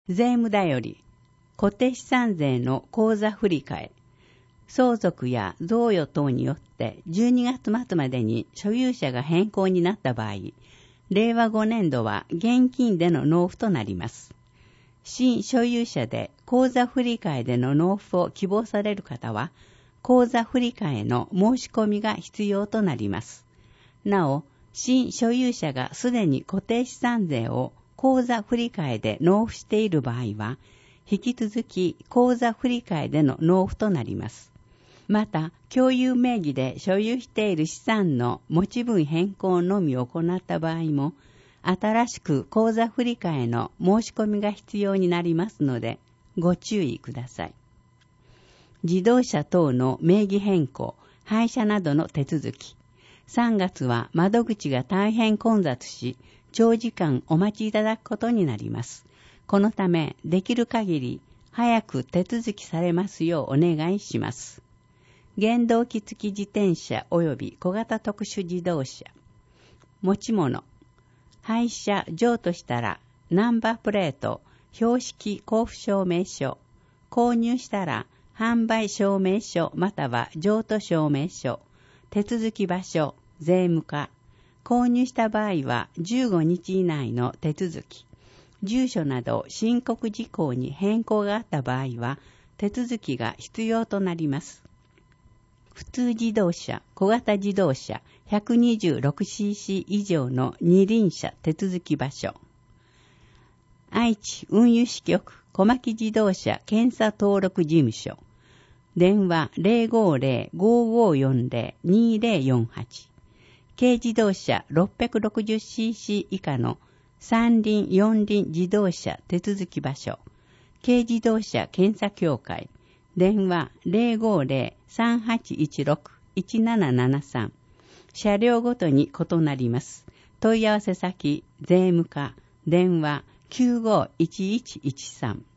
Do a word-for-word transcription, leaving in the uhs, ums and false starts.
税務だより、固定資産税の口座振替え、相続や贈与等によってじゅうにがつ末までに所有者が変更になった場合、令和ごねん度は現金での納付となります。新所有者で口座振替えでの納付を希望される方は、口座振替えの申し込みが必要となります。なお、新所有者がすでに固定資産税を口座振替えで納付している場合は、引き続き口座振替えでの納付となります。また、共有名義で所有している資産の持ち分変更のみを行った場合も、新しく口座振替えの申し込みが必要になりますので、ご注意ください。自動車等の名義変更、廃車などの手続き。さんがつは窓口が大変混雑し、長時間お待ちいただくことになります。このため、できる限り早く手続きされますようお願いします。原動機付き自転車及び小型特殊自動車。持ち物。廃車譲渡したら、ナンバープレート、標識交付証明書。購入したら、販売証明書または譲渡証明書。手続き場所、税務課。購入した場合はじゅうごにち以内の手続き。住所など申告事項に変更があった場合は、手続きが必要となります。普通自動車、小型自動車 ひゃくにじゅうろくシーシー 以上の二輪車手続き場所。愛知運輸支局小牧自動車検査登録事務所。電話 ゼロごゼロ ごごよんゼロ にゼロよんはち。軽自動車 ろっぴゃくろくじゅうシーシー 以下の三輪四輪自動車手続き場所。軽自動車検査協会。電話 ゼロごゼロ さんはちいちろく いちななななさん。車両ごとに異なります。問い合わせ先、税務課、電話 きゅうごいちいちいちさん。